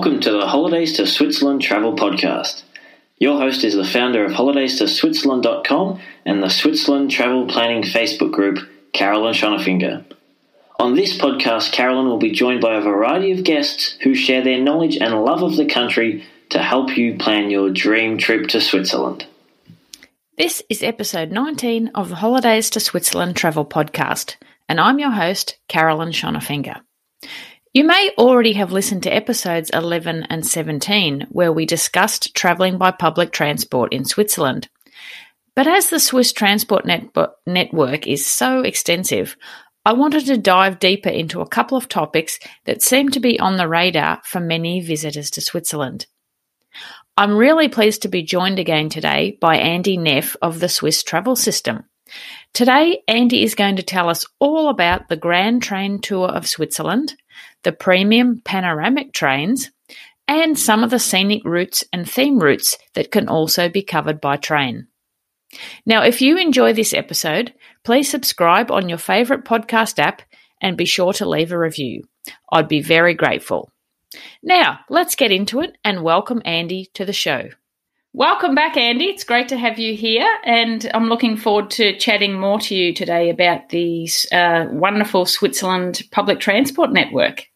Welcome to the Holidays to Switzerland Travel Podcast. Your host is the founder of HolidaysToSwitzerland.com and the Switzerland Travel Planning Facebook group, Carolyn Schonefinger. On this podcast, Carolyn will be joined by a variety of guests who share their knowledge and love of the country to help you plan your dream trip to Switzerland. This is episode 19 of the Holidays to Switzerland Travel Podcast, and I'm your host, Carolyn Schonefinger. You may already have listened to episodes 11 and 17, where we discussed travelling by public transport in Switzerland. But as the Swiss transport network is so extensive, I wanted to dive deeper into a couple of topics that seem to be on the radar for many visitors to Switzerland. I'm really pleased to be joined again today by Andy Neff of the Swiss Travel System. Today, Andy is going to tell us all about the Grand Train Tour of Switzerland, the premium panoramic trains, and some of the scenic routes and theme routes that can also be covered by train. Now, if you enjoy this episode, please subscribe on your favourite podcast app and be sure to leave a review. I'd be very grateful. Now, let's get into it and welcome Andy to the show. Welcome back, Andy. It's great to have you here, and I'm looking forward to chatting more to you today about the wonderful Switzerland public transport network.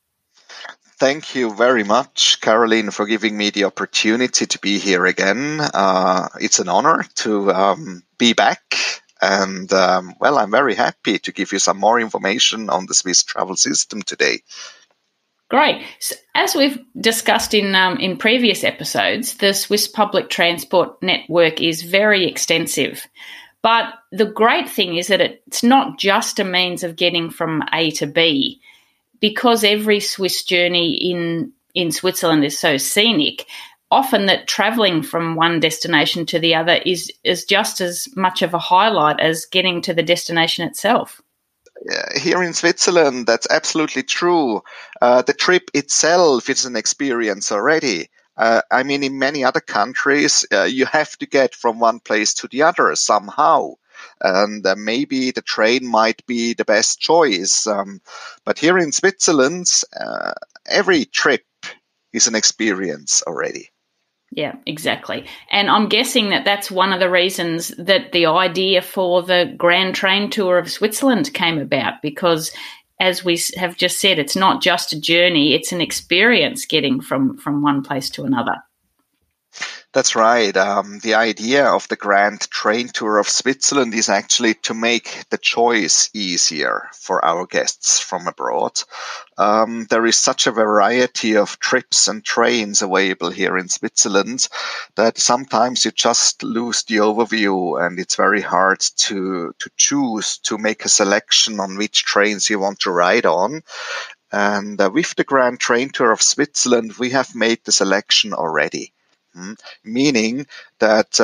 Thank you very much, Caroline, for giving me the opportunity to be here again. It's an honor to be back, and I'm very happy to give you some more information on the Swiss travel system today. Great. So, as we've discussed in previous episodes, the Swiss public transport network is very extensive. But the great thing is that it's not just a means of getting from A to B. Because every Swiss journey in Switzerland is so scenic, often that travelling from one destination to the other is just as much of a highlight as getting to the destination itself. Here in Switzerland, that's absolutely true. The trip itself is an experience already. In many other countries, you have to get from one place to the other somehow. And maybe the train might be the best choice. But here in Switzerland, every trip is an experience already. Yeah, exactly. And I'm guessing that that's one of the reasons that the idea for the Grand Train Tour of Switzerland came about, because as we have just said, it's not just a journey, it's an experience getting from one place to another. That's right. The idea of the Grand Train Tour of Switzerland is actually to make the choice easier for our guests from abroad. There is such a variety of trips and trains available here in Switzerland that sometimes you just lose the overview, and it's very hard to choose, to make a selection on which trains you want to ride on. And with the Grand Train Tour of Switzerland, we have made the selection already. Meaning that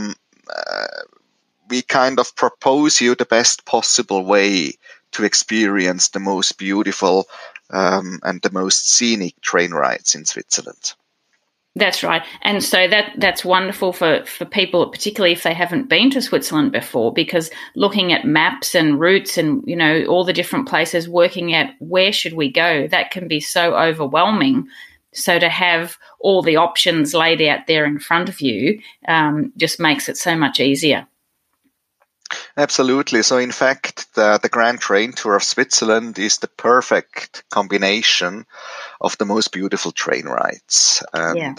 we kind of propose you the best possible way to experience the most beautiful and the most scenic train rides in Switzerland. That's right. And so that's wonderful for people, particularly if they haven't been to Switzerland before, because looking at maps and routes and, all the different places, working out where should we go, that can be so overwhelming. So to have all the options laid out there in front of you just makes it so much easier. Absolutely. So in fact, the Grand Train Tour of Switzerland is the perfect combination of the most beautiful train rides. And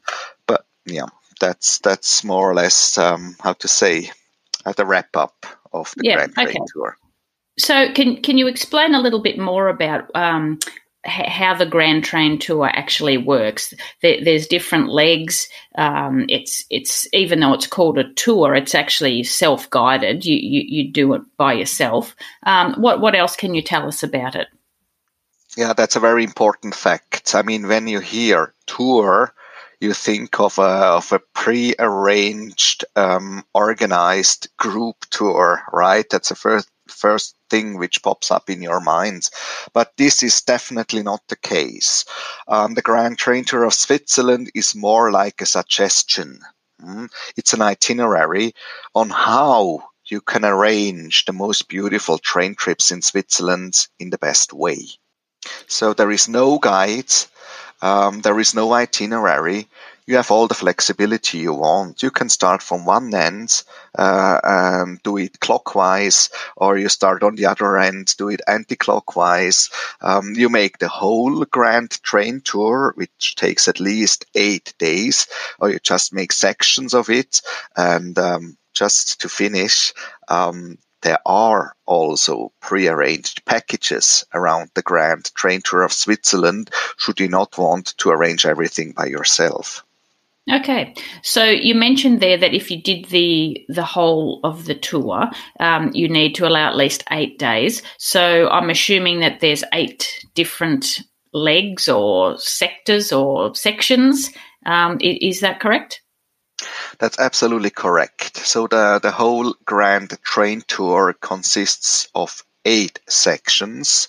that's more or less the wrap up of the Grand Train Tour. So can you explain a little bit more about how the Grand Train Tour actually works? There's different legs. It's even though it's called a tour, it's actually self-guided. You do it by yourself. What else can you tell us about it? Yeah, that's a very important fact. When you hear tour, you think of a pre-arranged, organized group tour, right? That's the first thing which pops up in your minds. But this is definitely not the case. The Grand Train Tour of Switzerland is more like a suggestion. It's an itinerary on how you can arrange the most beautiful train trips in Switzerland in the best way. So there is no guide. There is no itinerary. You have all the flexibility you want. You can start from one end and do it clockwise, or you start on the other end, do it anti-clockwise. You make the whole grand train tour, which takes at least 8 days, or you just make sections of it. And just to finish, there are also pre-arranged packages around the Grand Train Tour of Switzerland, should you not want to arrange everything by yourself. Okay, so you mentioned there that if you did the whole of the tour, you need to allow at least 8 days. So I'm assuming that there's 8 different legs or sectors or sections. Is that correct? That's absolutely correct. So the whole Grand Train Tour consists of 8 sections,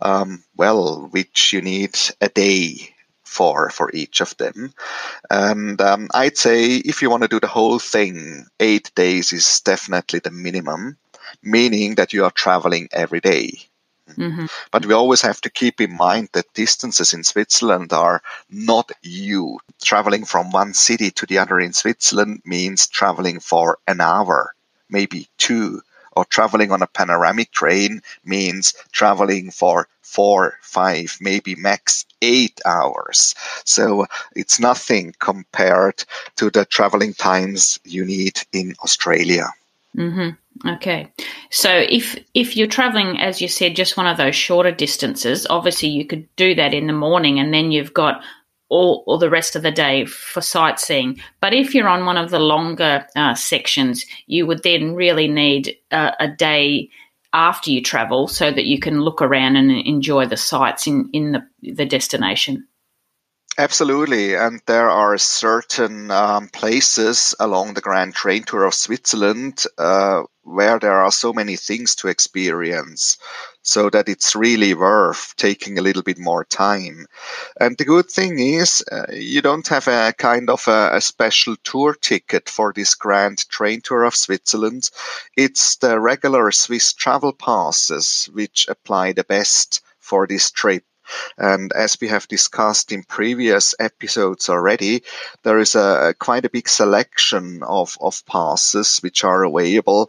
which you need a day for each of them. And I'd say if you want to do the whole thing, 8 days is definitely the minimum, meaning that you are traveling every day. Mm-hmm. But we always have to keep in mind that distances in Switzerland are not huge. Traveling from one city to the other in Switzerland means traveling for an hour, maybe 2. Or traveling on a panoramic train means traveling for 4, 5, maybe max 8 hours. So it's nothing compared to the traveling times you need in Australia. Mm-hmm. Okay. So if you're traveling, as you said, just one of those shorter distances, obviously you could do that in the morning and then you've got all the rest of the day for sightseeing. But if you're on one of the longer sections, you would then really need a day after you travel so that you can look around and enjoy the sights in the destination. Absolutely, and there are certain places along the Grand Train Tour of Switzerland where there are so many things to experience, so that it's really worth taking a little bit more time. And the good thing is, you don't have a kind of a special tour ticket for this Grand Train Tour of Switzerland. It's the regular Swiss travel passes which apply the best for this trip. And as we have discussed in previous episodes already, there is quite a big selection of passes which are available.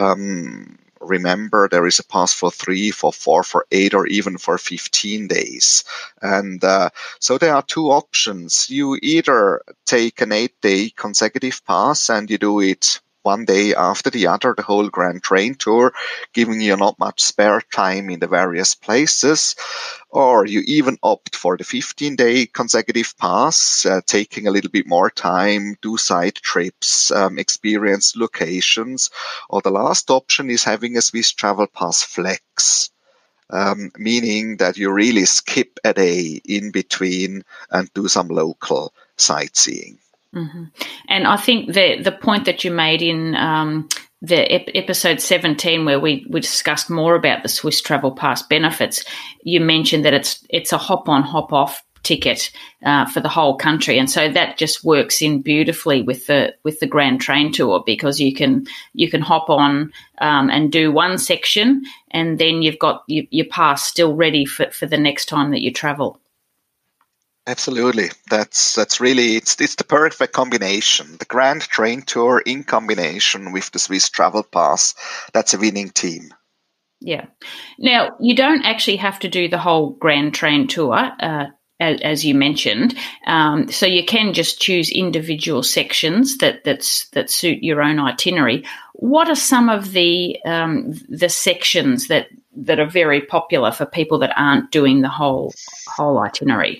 Remember, there is a pass for 3, for 4, for 8, or even for 15 days. And so there are 2 options. You either take an 8-day consecutive pass and you do it one day after the other, the whole Grand Train Tour, giving you not much spare time in the various places, or you even opt for the 15-day consecutive pass, taking a little bit more time, do side trips, experience locations, or the last option is having a Swiss Travel Pass Flex. Meaning that you really skip a day in between and do some local sightseeing. Mm-hmm. And I think the point that you made in the episode 17, where we discussed more about the Swiss Travel Pass benefits, you mentioned that it's a hop-on, hop-off ticket for the whole country, and so that just works in beautifully with the Grand Train Tour, because you can hop on and do one section, and then you've got your pass still ready for the next time that you travel. Absolutely. That's really, it's the perfect combination. The Grand Train Tour in combination with the Swiss Travel Pass, that's a winning team. Yeah. Now, you don't actually have to do the whole Grand Train Tour, as you mentioned. So you can just choose individual sections that suit your own itinerary. What are some of the sections that are very popular for people that aren't doing the whole itinerary?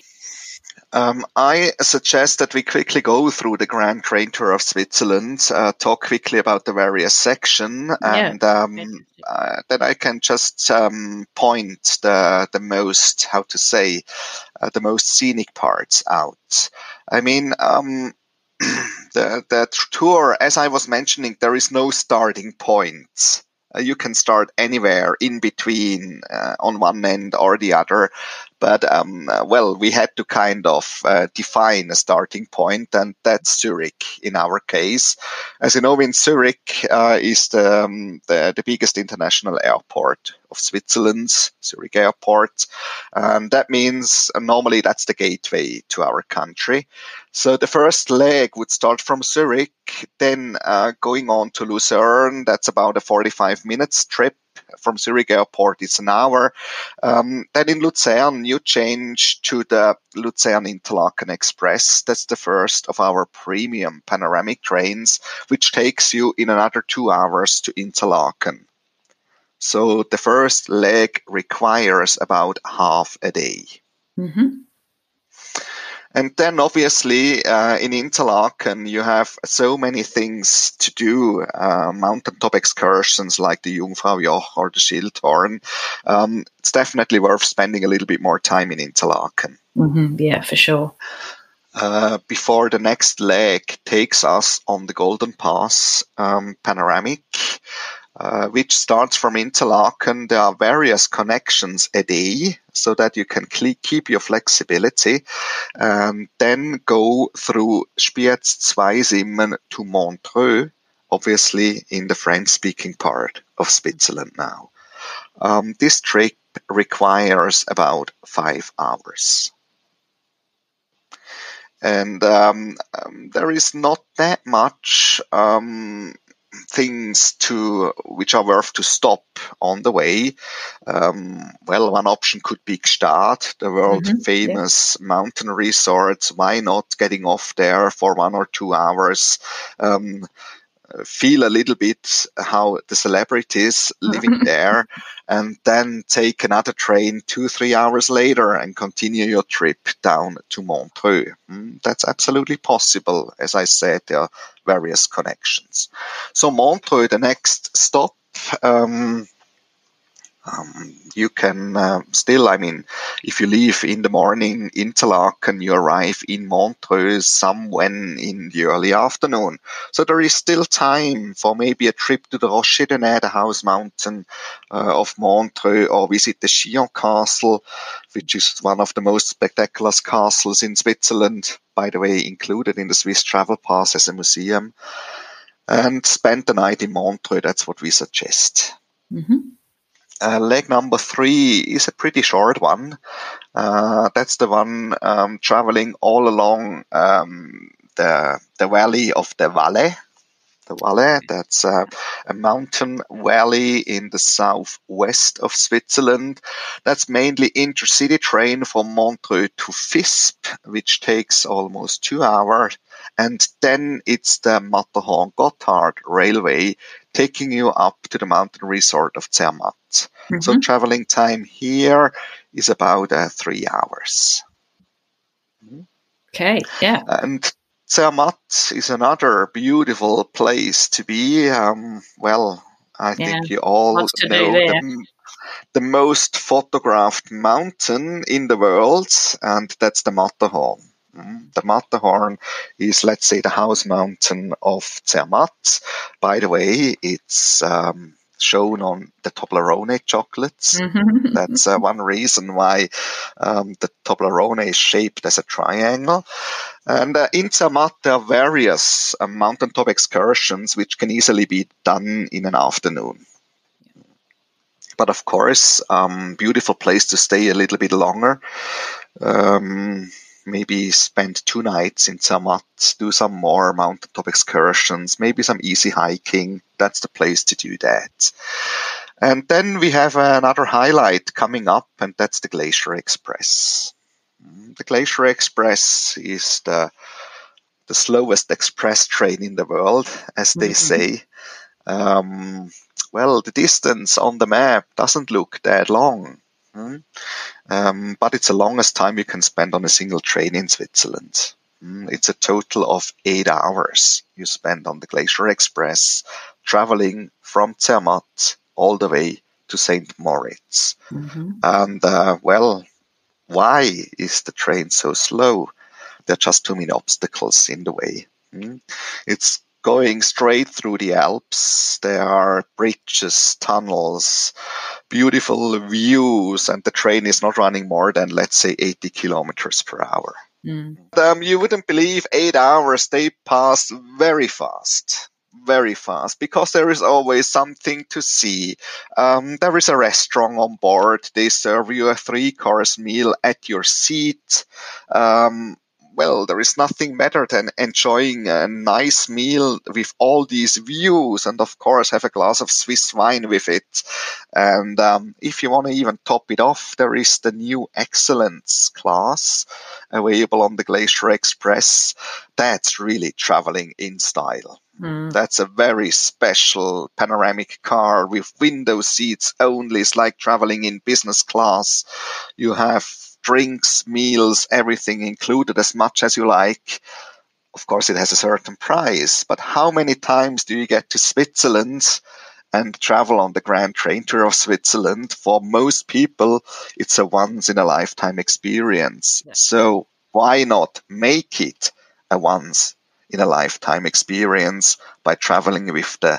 I suggest that we quickly go through the Grand Train Tour of Switzerland, talk quickly about the various sections, and then I can just point the most, the most scenic parts out. I mean, the tour, as I was mentioning, there is no starting point. You can start anywhere in between on one end or the other. But, we had to kind of define a starting point, and that's Zurich in our case. As you know, in Zurich is the biggest international airport of Switzerland, Zurich Airport. And that means normally that's the gateway to our country. So the first leg would start from Zurich, then going on to Lucerne. That's about a 45 minutes trip. From Zurich Airport, it's an hour. Then in Lucerne, you change to the Lucerne Interlaken Express. That's the first of our premium panoramic trains, which takes you in another 2 hours to Interlaken. So the first leg requires about half a day. Mm-hmm. And then obviously in Interlaken, you have so many things to do, mountaintop excursions like the Jungfraujoch or the Schildhorn. It's definitely worth spending a little bit more time in Interlaken. Mm-hmm. Yeah, for sure. Before the next leg takes us on the Golden Pass panoramic, which starts from Interlaken. There are various connections a day so that you can keep your flexibility, and then go through Spiez-Zweisimmen to Montreux, obviously in the French-speaking part of Switzerland now. This trip requires about 5 hours. And there is not that much things which are worth to stop on the way. One option could be Gstaad, the world famous mountain resort. Why not getting off there for 1 or 2 hours? Feel a little bit how the celebrities living there, and then take another train 2-3 hours later and continue your trip down to Montreux. That's absolutely possible. As I said, there are various connections. So Montreux, the next stop, you can if you leave in the morning Interlaken, you arrive in Montreux somewhere in the early afternoon. So there is still time for maybe a trip to the Rocher de Naye, the house mountain of Montreux, or visit the Chillon Castle, which is one of the most spectacular castles in Switzerland, by the way, included in the Swiss Travel Pass as a museum, and spend the night in Montreux. That's what we suggest. Mm-hmm. Leg number 3 is a pretty short one. That's the one traveling all along the valley of the Valais. The Valais, that's a mountain valley in the southwest of Switzerland. That's mainly intercity train from Montreux to Visp, which takes almost 2 hours. And then it's the Matterhorn-Gotthard railway taking you up to the mountain resort of Zermatt. Mm-hmm. So traveling time here is about 3 hours. Okay, yeah. And Zermatt is another beautiful place to be. I think you all know the most photographed mountain in the world, and that's the Matterhorn. The Matterhorn is, let's say, the house mountain of Zermatt. By the way, it's shown on the Toblerone chocolates. Mm-hmm. That's one reason why the Toblerone is shaped as a triangle. And in Zermatt, there are various mountaintop excursions which can easily be done in an afternoon. But of course, beautiful place to stay a little bit longer. Maybe spend 2 nights in Zermatt, do some more mountaintop excursions, maybe some easy hiking. That's the place to do that. And then we have another highlight coming up, and that's the Glacier Express. The Glacier Express is the slowest express train in the world, as they say. The distance on the map doesn't look that long. But it's the longest time you can spend on a single train in Switzerland. It's a total of 8 hours you spend on the Glacier Express, traveling from Zermatt all the way to St. Moritz. Mm-hmm. And, why is the train so slow? There are just too many obstacles in the way. It's going straight through the Alps. There are bridges, tunnels, beautiful views, and the train is not running more than, let's say, 80 kilometers per hour. You wouldn't believe 8 hours, they pass very fast. Very fast, because there is always something to see. There is a restaurant on board. They serve you a 3-course meal at your seat. Well, there is nothing better than enjoying a nice meal with all these views, and of course have a glass of Swiss wine with it. And if you want to even top it off, there is the new Excellence class available on the Glacier Express. That's really traveling in style. That's a very special panoramic car with window seats only. It's like traveling in business class. You have drinks, meals, everything included as much as you like. Of course, it has a certain price, but how many times do you get to Switzerland and travel on the Grand Train Tour of Switzerland? For most people, it's a once-in-a-lifetime experience. Yeah. So why not make it a once-in-a-lifetime experience by traveling with the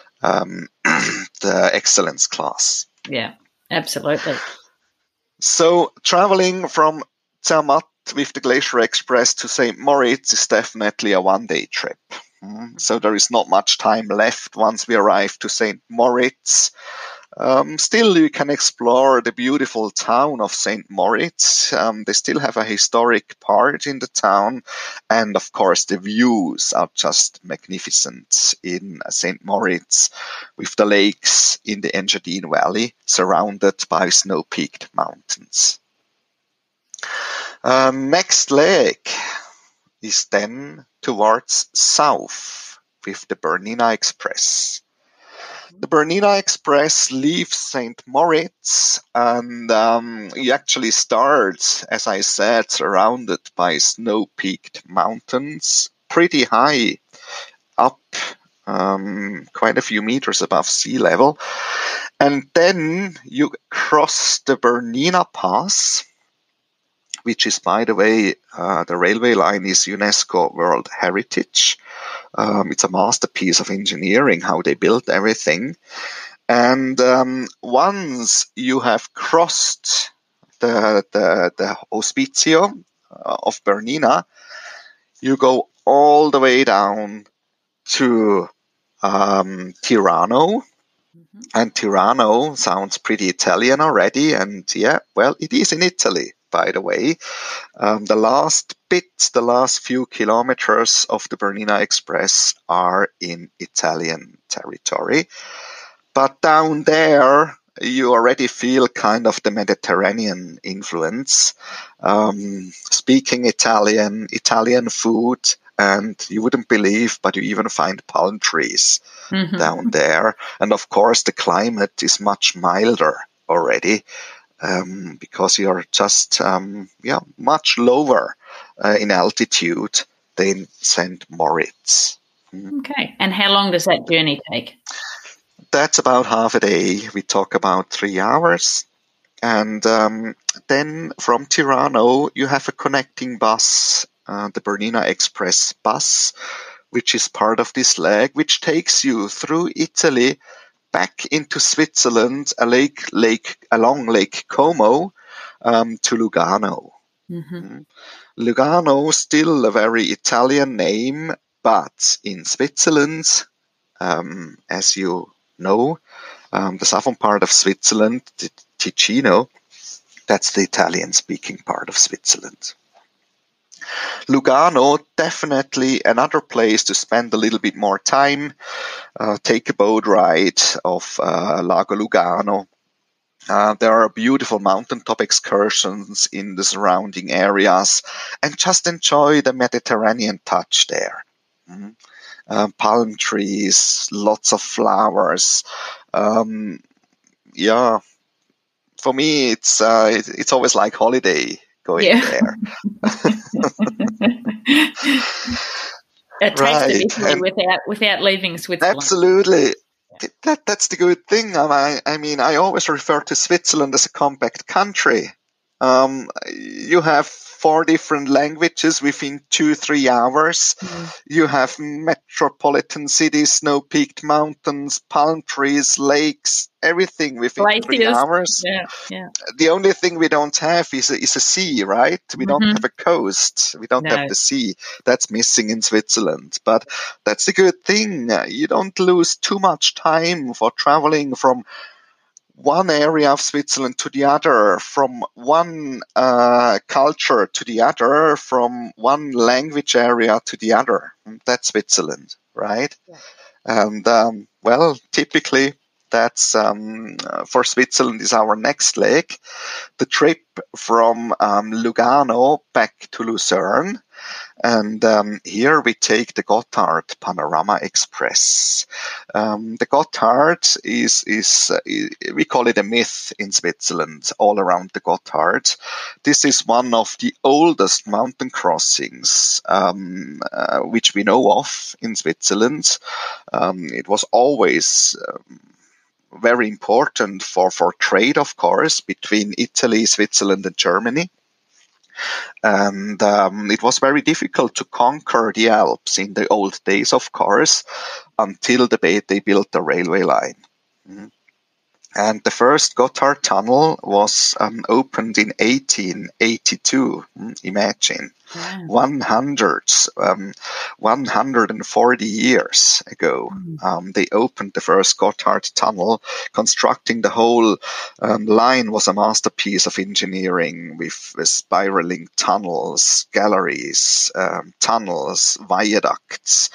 Excellence class? Yeah, absolutely. So traveling from Zermatt with the Glacier Express to St. Moritz is definitely a one-day trip. So there is not much time left once we arrive to St. Moritz. Still, you can explore the beautiful town of St. Moritz. They still have a historic part in the town. And of course, the views are just magnificent in St. Moritz, with the lakes in the Engadine Valley, surrounded by snow-peaked mountains. Next leg is then towards south with the Bernina Express. The Bernina Express leaves St. Moritz, and you actually start, as I said, surrounded by snow-peaked mountains, pretty high up, quite a few meters above sea level. And then you cross the Bernina Pass, which is, by the way, the railway line is UNESCO World Heritage. It's a masterpiece of engineering, how they built everything. And once you have crossed the Hospizio of Bernina, you go all the way down to Tirano. And Tirano sounds pretty Italian already. And yeah, well, it is in Italy, by the way. The last few kilometers of the Bernina Express are in Italian territory. But down there, you already feel kind of the Mediterranean influence. Speaking Italian food, and you wouldn't believe, but you even find palm trees down there. And of course, the climate is much milder already. Because you're just much lower in altitude than St. Moritz. Okay, and how long does that journey take? That's about half a day. We talk about 3 hours. And then from Tirano, you have a connecting bus, the Bernina Express bus, which is part of this leg, which takes you through Italy back into Switzerland, along Lake Como, to Lugano. Lugano, still a very Italian name, but in Switzerland, as you know, the southern part of Switzerland, Ticino, that's the Italian-speaking part of Switzerland. Lugano, definitely another place to spend a little bit more time. Take a boat ride of Lago Lugano. There are beautiful mountaintop excursions in the surrounding areas, and just enjoy the Mediterranean touch there. Palm trees, lots of flowers. For me, it's always like holiday going there. A taste of Italy without leaving Switzerland. Absolutely. That's the good thing. I mean, I always refer to Switzerland as a compact country. You have 4 different languages within 2-3 hours. You have metropolitan cities, snow-peaked mountains, palm trees, lakes, everything within 3 Glaciers. hours. Yeah. The only thing we don't have is a sea, right? We don't have a coast. We don't have No. the sea. That's missing in Switzerland. But that's a good thing. You don't lose too much time for traveling from one area of Switzerland to the other, from one culture to the other, from one language area to the other. That's Switzerland, right? Yeah. And typically that's for Switzerland is our next leg. The trip from Lugano back to Lucerne. And here we take the Gotthard Panorama Express. The Gotthard is we call it a myth in Switzerland, all around the Gotthard. This is one of the oldest mountain crossings which we know of in Switzerland. It was always very important for trade, of course, between Italy, Switzerland, and Germany. And it was very difficult to conquer the Alps in the old days, of course, until they built the railway line. And the first Gotthard Tunnel was opened in 1882. Imagine. Wow. 140 years ago, they opened the first Gotthard Tunnel. Constructing the whole line was a masterpiece of engineering with spiraling tunnels, galleries, tunnels, viaducts.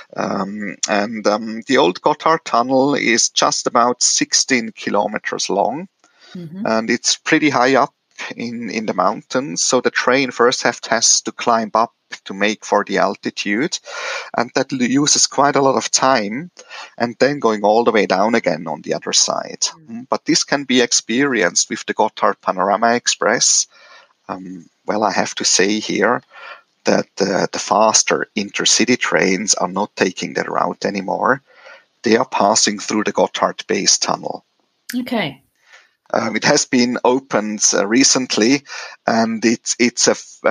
The old Gotthard Tunnel is just about 16 kilometers long, and it's pretty high up in the mountains, so the train first has to climb up to make for the altitude, and that uses quite a lot of time, and then going all the way down again on the other side. But this can be experienced with the Gotthard Panorama Express. I have to say here that the faster intercity trains are not taking that route anymore. They are passing through the Gotthard Base Tunnel. Okay. It has been opened recently, and it's a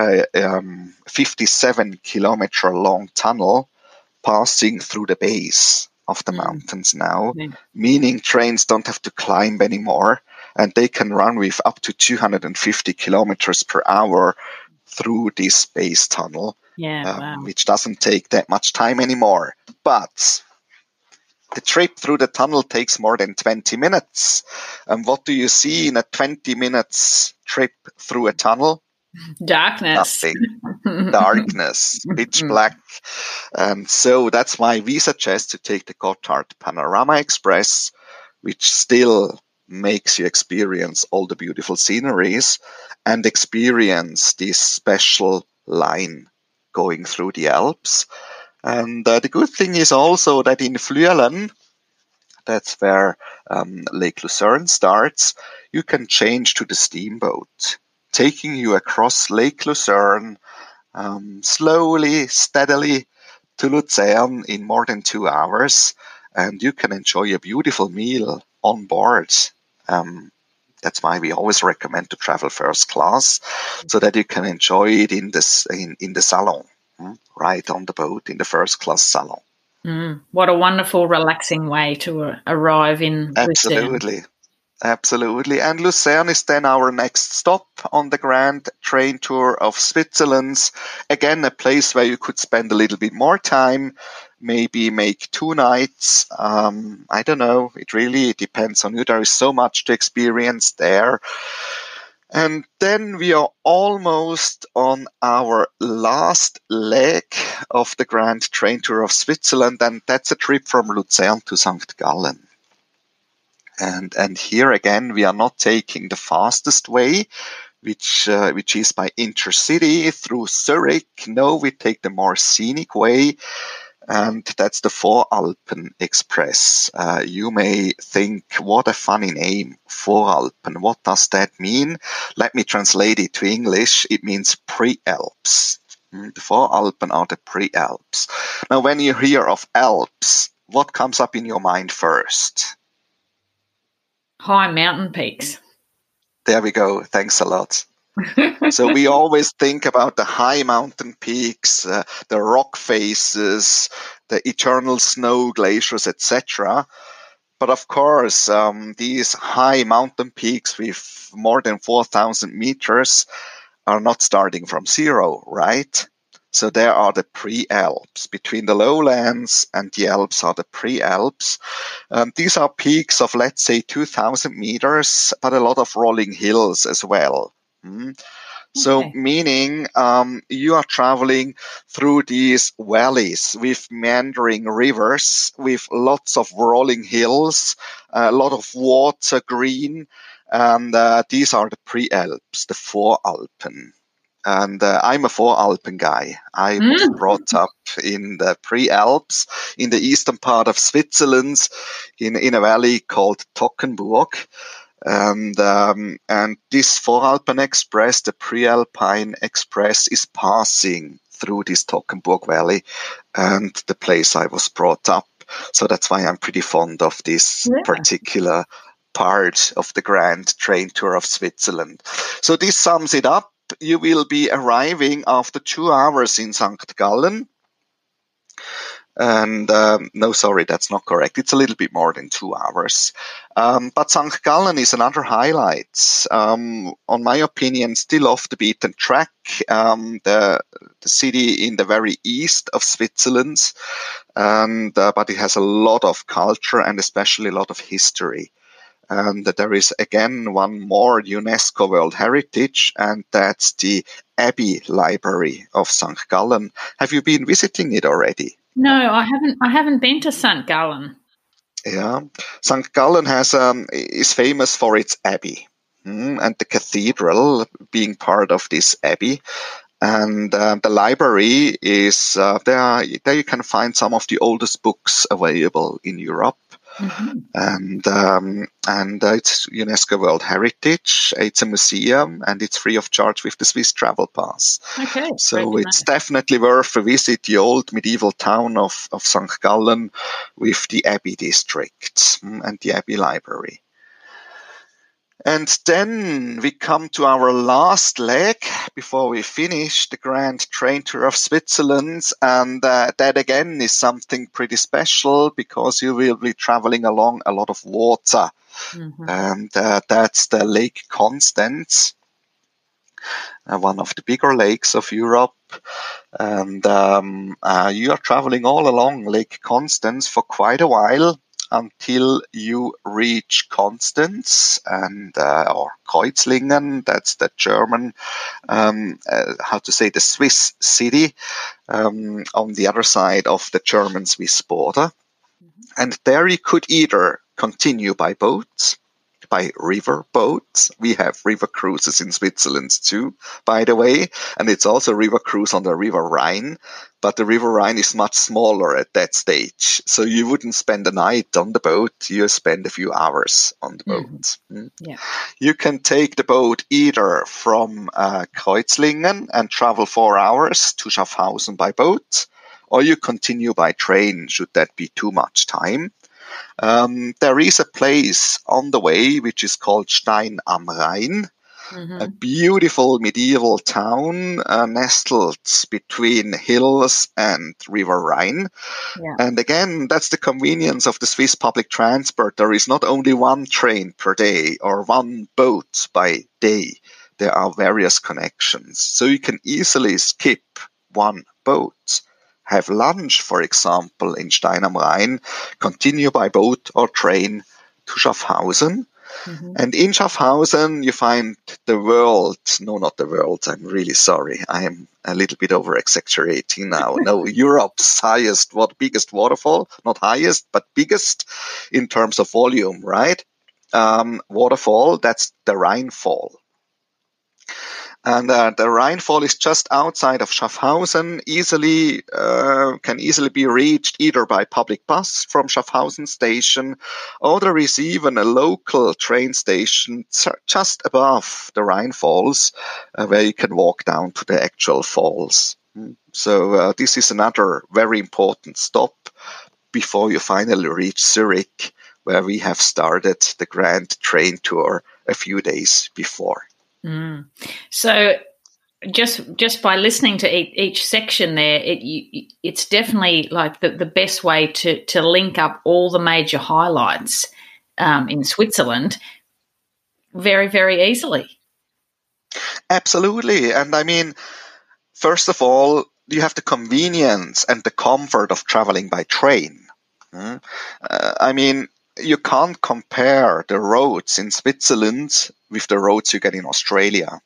57-kilometer long tunnel passing through the base of the mountains now, meaning trains don't have to climb anymore, and they can run with up to 250 kilometers per hour through this base tunnel, which doesn't take that much time anymore. But the trip through the tunnel takes more than 20 minutes. And what do you see in a 20 minutes trip through a tunnel? Darkness. Nothing. Darkness. Pitch black. And so that's why we suggest to take the Gotthard Panorama Express, which still makes you experience all the beautiful sceneries and experience this special line going through the Alps. And the good thing is also that in Flüelen, that's where Lake Lucerne starts, you can change to the steamboat, taking you across Lake Lucerne slowly, steadily to Luzern in more than 2 hours, and you can enjoy a beautiful meal on board. That's why we always recommend to travel first class, so that you can enjoy it in the salon. Right on the boat in the first class salon. What a wonderful, relaxing way to arrive in Lucerne. Absolutely. And Lucerne is then our next stop on the Grand Train Tour of Switzerland. Again, a place where you could spend a little bit more time, maybe make 2 nights. I don't know. It really depends on you. There is so much to experience there. And then we are almost on our last leg of the Grand Train Tour of Switzerland, and that's a trip from Luzern to St. Gallen. And here again, we are not taking the fastest way, which is by intercity through Zurich. No, we take the more scenic way, and that's the Voralpen Express. You may think, what a funny name, Voralpen. What does that mean? Let me translate it to English. It means pre-Alps. The Voralpen are the pre-Alps. Now, when you hear of Alps, what comes up in your mind first? High mountain peaks. There we go. Thanks a lot. So we always think about the high mountain peaks, the rock faces, the eternal snow, glaciers, etc. But of course, these high mountain peaks with more than 4,000 meters are not starting from zero, right? So there are the pre-Alps. Between the lowlands and the Alps are the pre-Alps. These are peaks of, let's say, 2,000 meters, but a lot of rolling hills as well. So Okay. meaning you are traveling through these valleys with meandering rivers, with lots of rolling hills, a lot of water, green, and these are the pre-Alps, the Voralpen. And I'm a Voralpen guy. I was brought up in the pre-Alps, in the eastern part of Switzerland, in a valley called Tockenburg. And this Voralpen Express, the Pre-Alpine Express, is passing through this Tockenburg Valley and the place I was brought up. So that's why I'm pretty fond of this particular part of the Grand Train Tour of Switzerland. So this sums it up. You will be arriving after 2 hours in St. Gallen. And no, sorry, that's not correct. It's a little bit more than 2 hours. But St. Gallen is another highlight. On my opinion, still off the beaten track. The city in the very east of Switzerland, and but it has a lot of culture and especially a lot of history. And there is again one more UNESCO World Heritage, and that's the Abbey Library of St. Gallen. Have you been visiting it already? No, I haven't. I haven't been to St. Gallen. Yeah, St. Gallen is famous for its abbey and the cathedral being part of this abbey. And the library is there you can find some of the oldest books available in Europe. And it's UNESCO World Heritage. It's a museum, and it's free of charge with the Swiss Travel Pass. Okay, so it's definitely worth a visit. The old medieval town of St. Gallen with the Abbey District and the Abbey Library. And then we come to our last leg before we finish the Grand Train Tour of Switzerland. And that again is something pretty special because you will be traveling along a lot of water. And that's the Lake Constance, one of the bigger lakes of Europe. And you are traveling all along Lake Constance for quite a while, until you reach Constance and or Kreuzlingen. That's the German, the Swiss city on the other side of the German-Swiss border. And there you could either continue by boat, by river boats. We have river cruises in Switzerland too, by the way, and it's also a river cruise on the River Rhine, but the River Rhine is much smaller at that stage, so you wouldn't spend a night on the boat, you spend a few hours on the boat. Yeah. You can take the boat either from Kreuzlingen and travel 4 hours to Schaffhausen by boat, or you continue by train, should that be too much time. There is a place on the way which is called Stein am Rhein, a beautiful medieval town nestled between hills and River Rhine. Yeah. And again, that's the convenience of the Swiss public transport. There is not only one train per day or one boat by day. There are various connections. So you can easily skip one boat, have lunch, for example, in Stein am Rhein, continue by boat or train to Schaffhausen. And in Schaffhausen, you find the world. No, not the world. I'm really sorry. I am a little bit over-exaggerating now. No, Europe's biggest waterfall. Not highest, but biggest in terms of volume, right? Waterfall, that's the Rheinfall. And the Rheinfall is just outside of Schaffhausen, can easily be reached either by public bus from Schaffhausen station, or there is even a local train station just above the Rheinfalls, where you can walk down to the actual falls. So this is another very important stop before you finally reach Zurich, where we have started the Grand Train Tour a few days before. So just by listening to each section there, it's definitely like the best way to link up all the major highlights in Switzerland very, very easily. Absolutely. And I mean, first of all, you have the convenience and the comfort of traveling by train. I mean, you can't compare the roads in Switzerland with the roads you get in Australia.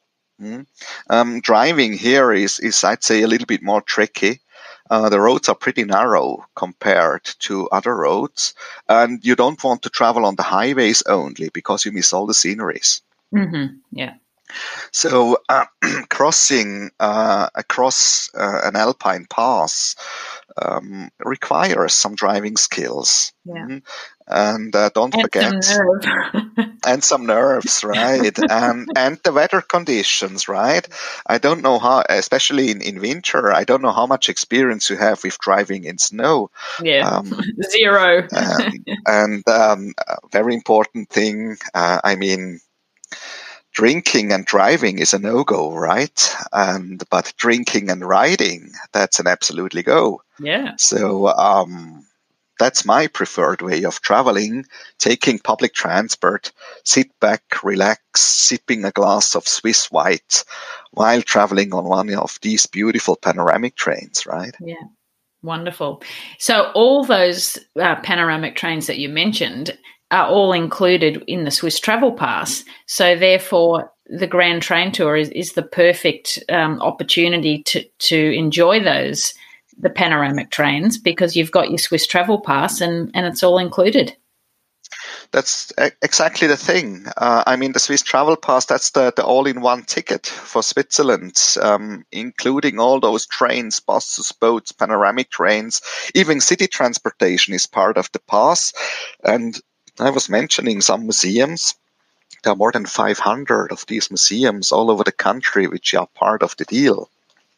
Driving here is, I'd say, a little bit more tricky. The roads are pretty narrow compared to other roads, and you don't want to travel on the highways only because you miss all the sceneries. Mm-hmm. Yeah. So crossing across an alpine pass requires some driving skills. Yeah. And don't forget, some nerve. and some nerves, right? And the weather conditions, right? I don't know how, especially in winter, I don't know how much experience you have with driving in snow. Yeah, zero. And very important thing, I mean, drinking and driving is a no-go, right? But drinking and riding, that's an absolutely go. Yeah. So that's my preferred way of traveling, taking public transport, sit back, relax, sipping a glass of Swiss white while traveling on one of these beautiful panoramic trains, right? Yeah. Wonderful. So all those panoramic trains that you mentioned are all included in the Swiss Travel Pass. So therefore, the Grand Train Tour is the perfect opportunity to enjoy the panoramic trains, because you've got your Swiss Travel Pass and it's all included. That's exactly the thing. I mean, the Swiss Travel Pass, that's the all-in-one ticket for Switzerland, including all those trains, buses, boats, panoramic trains. Even city transportation is part of the pass. And I was mentioning some museums. There are more than 500 of these museums all over the country, which are part of the deal.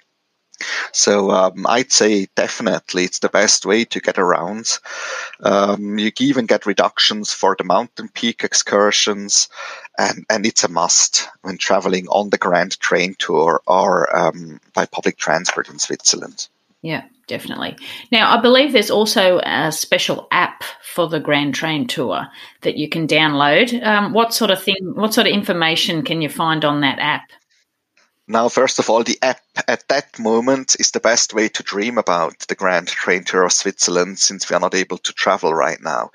So I'd say definitely it's the best way to get around. You even get reductions for the mountain peak excursions, and it's a must when traveling on the Grand Train Tour or by public transport in Switzerland. Yeah, definitely. Now, I believe there's also a special app for the Grand Train Tour that you can download. What sort of information can you find on that app? Now, first of all, the app at that moment is the best way to dream about the Grand Train Tour of Switzerland, since we are not able to travel right now.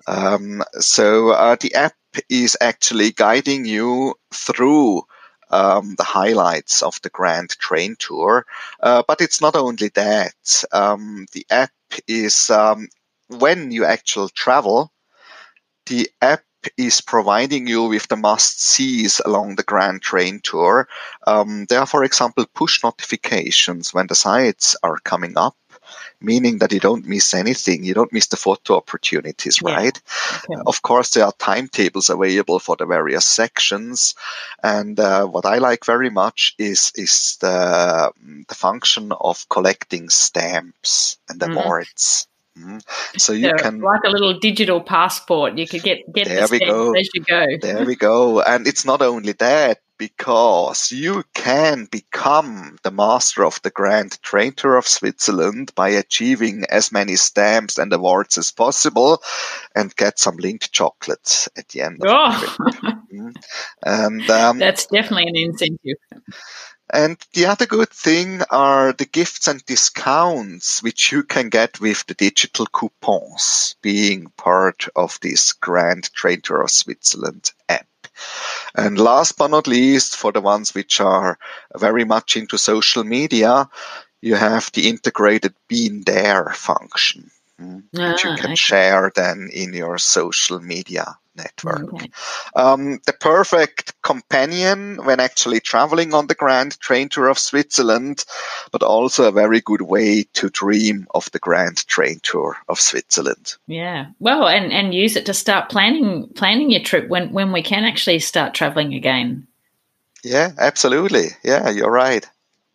So the app is actually guiding you through the highlights of the Grand Train Tour. But it's not only that. The app is, when you actually travel, the app is providing you with the must-sees along the Grand Train Tour. There are, for example, push notifications when the sites are coming up, meaning that you don't miss anything. You don't miss the photo opportunities, right? Okay. Of course, there are timetables available for the various sections. And what I like very much is the function of collecting stamps and awards. So you can, like a little digital passport. You could get the stamps as you go. There we go. And it's not only that, because you can become the master of the Grand Train Tour of Switzerland by achieving as many stamps and awards as possible and get some linked chocolates at the end of the trip. And that's definitely an incentive. And the other good thing are the gifts and discounts which you can get with the digital coupons being part of this Grand Train Tour of Switzerland app. And last but not least, for the ones which are very much into social media, you have the integrated Being There function, which you can share then in your social media network. Okay. The perfect companion when actually traveling on the Grand Train Tour of Switzerland, but also a very good way to dream of the Grand Train Tour of Switzerland. Yeah, well, and use it to start planning your trip when we can actually start traveling again. Yeah, absolutely. Yeah, you're right.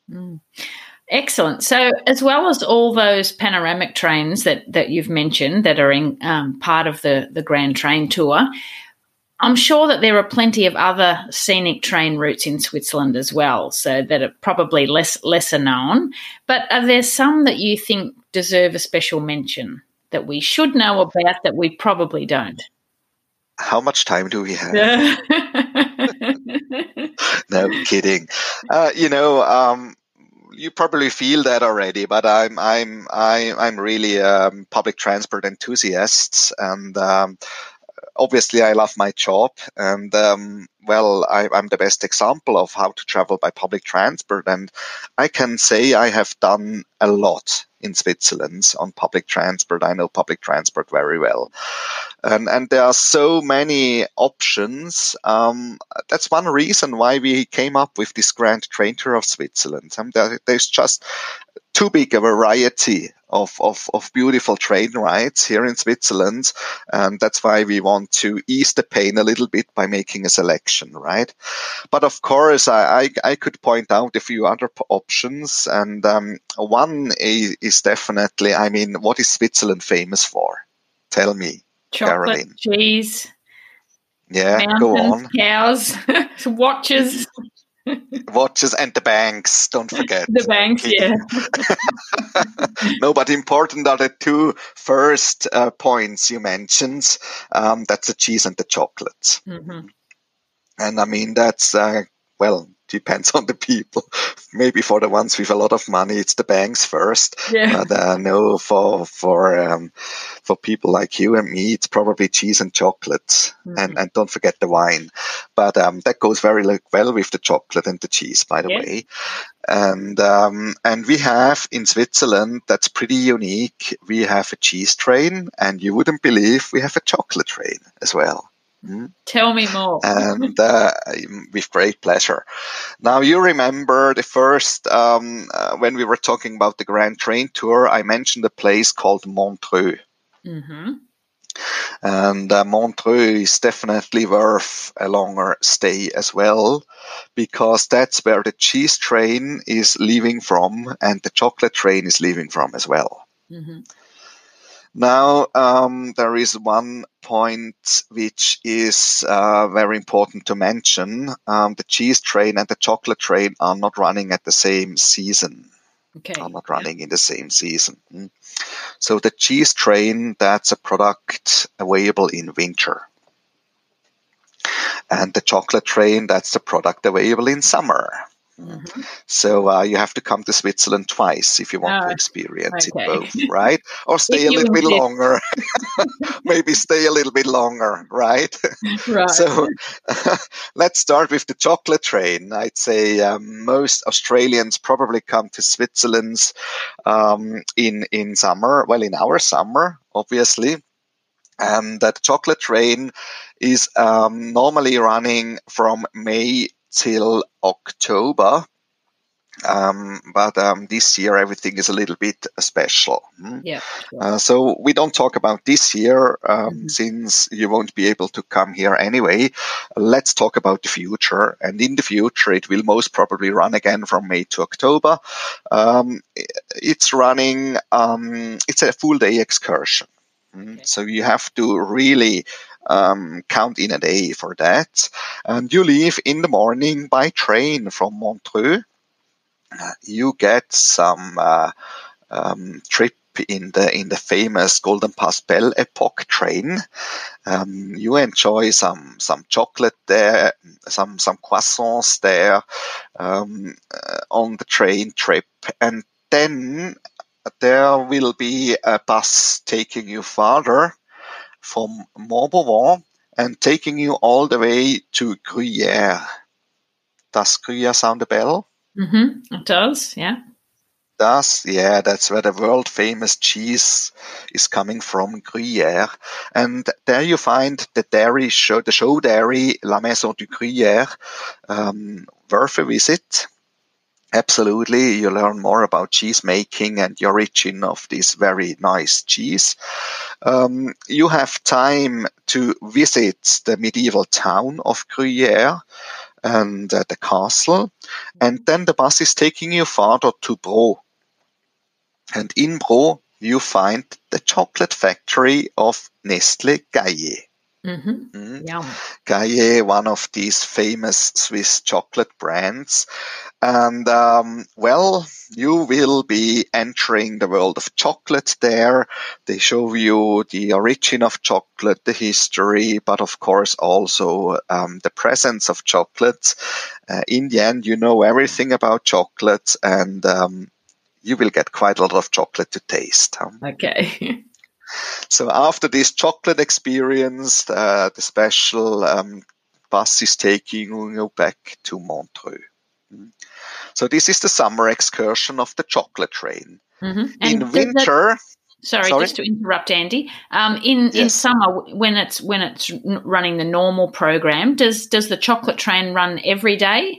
Excellent. So as well as all those panoramic trains that you've mentioned that are in part of the Grand Train Tour, I'm sure that there are plenty of other scenic train routes in Switzerland as well, so that are probably lesser known. But are there some that you think deserve a special mention that we should know about that we probably don't? How much time do we have? No kidding. You probably feel that already, but I'm really public transport enthusiast, and obviously I love my job, and I'm the best example of how to travel by public transport, and I can say I have done a lot in Switzerland on public transport. I know public transport very well. And there are so many options. That's one reason why we came up with this Grand Train Tour of Switzerland. There's just too big a variety of beautiful train rides here in Switzerland. And that's why we want to ease the pain a little bit by making a selection, right? But of course, I could point out a few other options. And one is definitely, what is Switzerland famous for? Tell me. Chocolate, Caroline. cheese, yeah, mountains, go on. Cows, watches. Watches and the banks, don't forget. The banks, yeah. No, but important are the two first points you mentioned. That's the cheese and the chocolate. Mm-hmm. And that's, depends on the people. Maybe for the ones with a lot of money, it's the banks first. Yeah. But no, for people like you and me, it's probably cheese and chocolate. Mm-hmm. And don't forget the wine. But that goes very well with the chocolate and the cheese, by the way. And we have in Switzerland, that's pretty unique. We have a cheese train, and you wouldn't believe we have a chocolate train as well. Tell me more. And with great pleasure. Now, you remember the first, when we were talking about the Grand Train Tour, I mentioned a place called Montreux. Mm-hmm. And Montreux is definitely worth a longer stay as well, because that's where the cheese train is leaving from and the chocolate train is leaving from as well. Mm-hmm. Now, there is one point which is very important to mention. The cheese train and the chocolate train are not running at the same season. Okay. Are not running in the same season. So the cheese train, that's a product available in winter. And the chocolate train, that's the product available in summer. Mm-hmm. So you have to come to Switzerland twice if you want to experience it both, right? Or stay a little bit longer. Maybe stay a little bit longer, right? Right. So let's start with the chocolate train. I'd say most Australians probably come to Switzerland in summer. Well, in our summer, obviously. And that chocolate train is normally running from May till October, but this year everything is a little bit special. Yeah. Sure. So we don't talk about this year since you won't be able to come here anyway. Let's talk about the future, and in the future it will most probably run again from May to October. It's running. It's a full day excursion. Okay. So you have to really count in a day for that. And you leave in the morning by train from Montreux. You get some trip in the famous Golden Pass Belle Epoque train. You enjoy some chocolate there, some croissants there on the train trip, and then there will be a bus taking you farther from Montbovon and taking you all the way to Gruyère. Does Gruyère sound a bell? Mm-hmm. It does, yeah. Yeah, that's where the world famous cheese is coming from, Gruyère. And there you find the show dairy, La Maison du Gruyère, worth a visit. Absolutely, you learn more about cheese making and the origin of this very nice cheese. You have time to visit the medieval town of Gruyère and the castle, and then the bus is taking you farther to Braux. And in Braux, you find the chocolate factory of Nestlé Gaillet. Yum. Gaillet, one of these famous Swiss chocolate brands. And, you will be entering the world of chocolate there. They show you the origin of chocolate, the history, but of course also the presence of chocolate. In the end, you know everything about chocolate, and you will get quite a lot of chocolate to taste. Okay. So after this chocolate experience, the special bus is taking you back to Montreux. So this is the summer excursion of the chocolate train. In winter... Sorry, just to interrupt, Andy. In summer, when it's running the normal program, does the chocolate train run every day?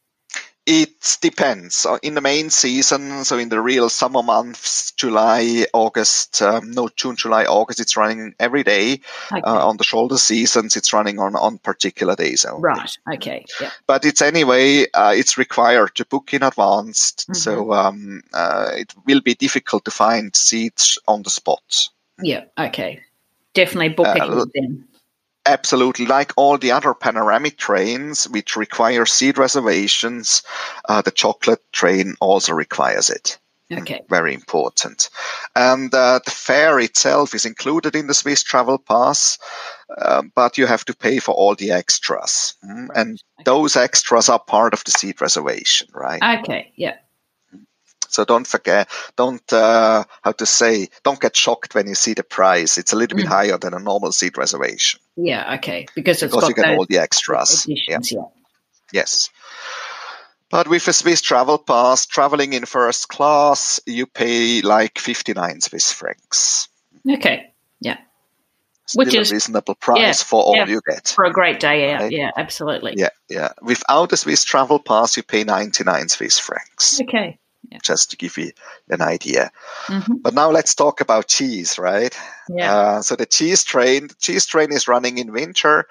It depends. In the main season, so in the real summer months, June, July, August, it's running every day. Okay. On the shoulder seasons, it's running on particular days only. Right, okay. Yeah. But it's anyway, it's required to book in advance, so it will be difficult to find seats on the spot. Yeah, okay. Definitely book ahead then. Absolutely. Like all the other panoramic trains, which require seat reservations, the chocolate train also requires it. Okay. Very important. And the fare itself is included in the Swiss Travel Pass, but you have to pay for all the extras. And those extras are part of the seat reservation, right? Okay, yeah. So don't forget, don't get shocked when you see the price. It's a little bit higher than a normal seat reservation. Yeah, okay. Because you get all the extras. Yeah. Yes. But with a Swiss Travel Pass, traveling in first class, you pay like 59 Swiss francs. Okay, yeah. Which is a reasonable price for all you get. For a great day out, right? Yeah, absolutely. Yeah. Without a Swiss Travel Pass, you pay 99 Swiss francs. Okay. Yeah. Just to give you an idea. But now let's talk about cheese, right? Yeah. So the cheese train is running in winter.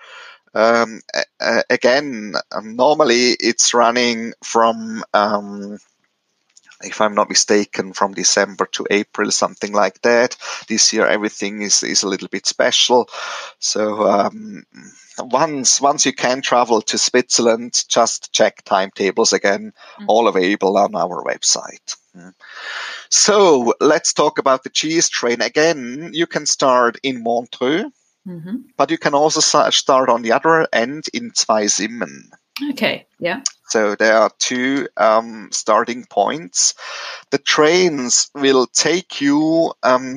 Again, normally it's running from, if I'm not mistaken, from December to April, something like that. This year, everything is a little bit special. So once you can travel to Switzerland, just check timetables again, all available on our website. So let's talk about the cheese train. Again, you can start in Montreux, but you can also start on the other end in Zweisimmen. Okay, yeah. So there are two starting points. The trains will take you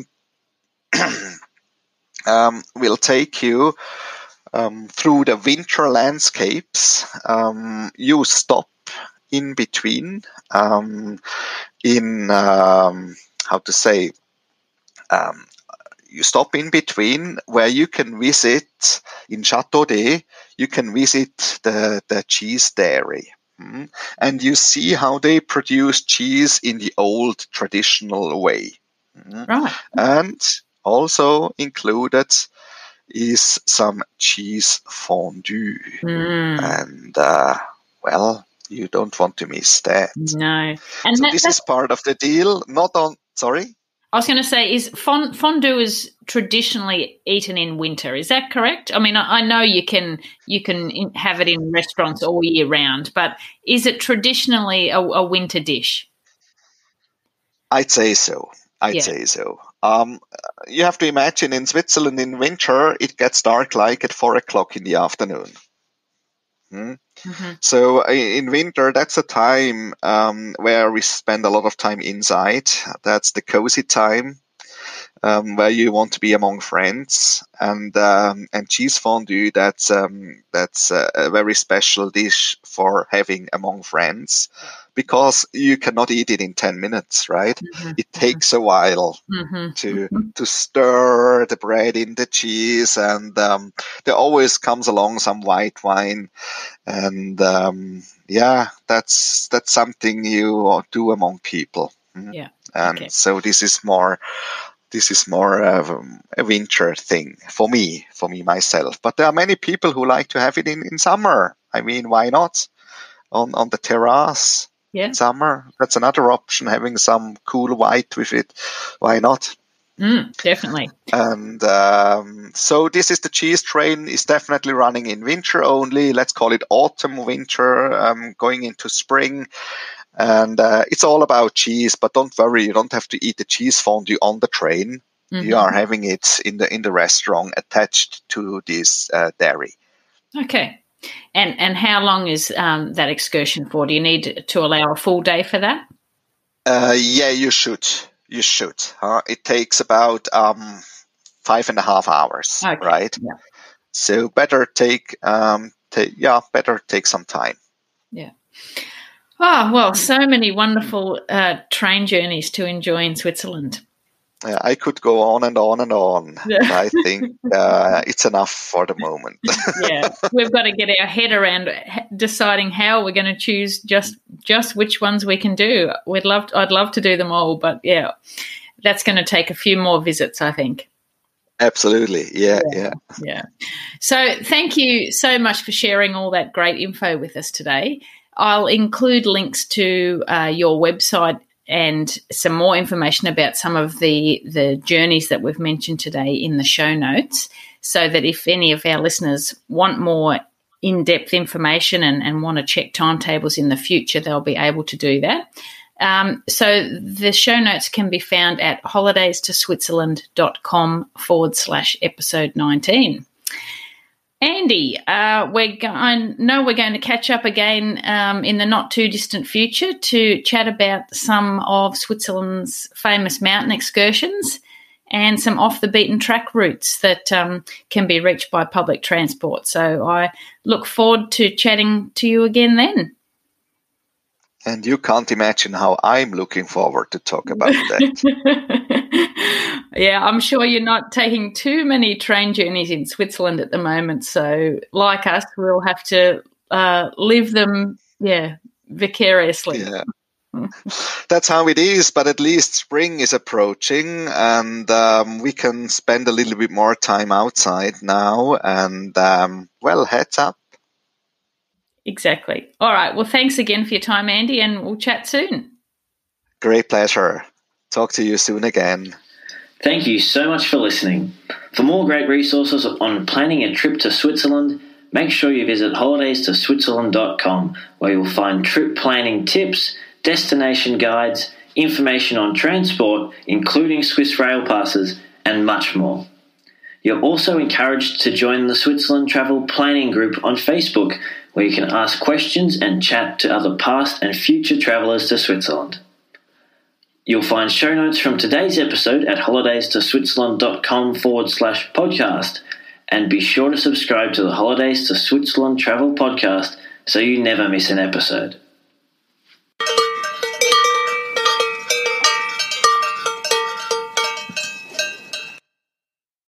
through the winter landscapes. You stop in between you stop in between where you can visit in Châteaudet. You can visit the cheese dairy. And you see how they produce cheese in the old traditional way. Right. And also included is some cheese fondue. And, you don't want to miss that. No. And so this is part of the deal, sorry? I was going to say, is fondue is traditionally eaten in winter. Is that correct? I mean, I know you can have it in restaurants all year round, but is it traditionally a winter dish? I'd say so. You have to imagine in Switzerland in winter, it gets dark like at 4:00 in the afternoon. So in winter, that's a time where we spend a lot of time inside. That's the cozy time where you want to be among friends. And cheese fondue, that's a very special dish for having among friends, because you cannot eat it in 10 minutes, right? It takes a while to stir the bread in the cheese, and there always comes along some white wine, and that's something you do among people. And so this is more a winter thing for me myself. But there are many people who like to have it in summer. I mean, why not? On the terrace in summer. That's another option, having some cool white with it. Why not? Definitely. And so this is the cheese train is definitely running in winter only. Let's call it autumn, winter, going into spring. And it's all about cheese, but don't worry, you don't have to eat the cheese fondue on the train. Mm-hmm. You are having it in the restaurant attached to this dairy. Okay. And how long is that excursion for? Do you need to allow a full day for that? Yeah, you should. You should. It takes about 5.5 hours, okay. Right? Yeah. So better take some time. Yeah. Oh, well, so many wonderful train journeys to enjoy in Switzerland. I could go on and on and on. Yeah. I think it's enough for the moment. Yeah, we've got to get our head around deciding how we're going to choose just which ones we can do. I'd love to do them all, but yeah, that's going to take a few more visits, I think. Absolutely, yeah. So thank you so much for sharing all that great info with us today. I'll include links to your website and some more information about some of the journeys that we've mentioned today in the show notes, so that if any of our listeners want more in-depth information and want to check timetables in the future, they'll be able to do that. So the show notes can be found at holidaystoswitzerland.com/episode 19. Andy, we're going to catch up again in the not too distant future to chat about some of Switzerland's famous mountain excursions and some off the beaten track routes that can be reached by public transport. So I look forward to chatting to you again then. And you can't imagine how I'm looking forward to talk about that. Yeah, I'm sure you're not taking too many train journeys in Switzerland at the moment. So, like us, we'll have to live them, vicariously. Yeah. That's how it is, but at least spring is approaching and we can spend a little bit more time outside now and, heads up. Exactly. All right. Well, thanks again for your time, Andy, and we'll chat soon. Great pleasure. Talk to you soon again. Thank you so much for listening. For more great resources on planning a trip to Switzerland, make sure you visit holidaystoswitzerland.com, where you'll find trip planning tips, destination guides, information on transport, including Swiss rail passes, and much more. You're also encouraged to join the Switzerland Travel Planning Group on Facebook, where you can ask questions and chat to other past and future travellers to Switzerland. You'll find show notes from today's episode at holidaystoswitzerland.com/podcast, and be sure to subscribe to the Holidays to Switzerland Travel Podcast so you never miss an episode.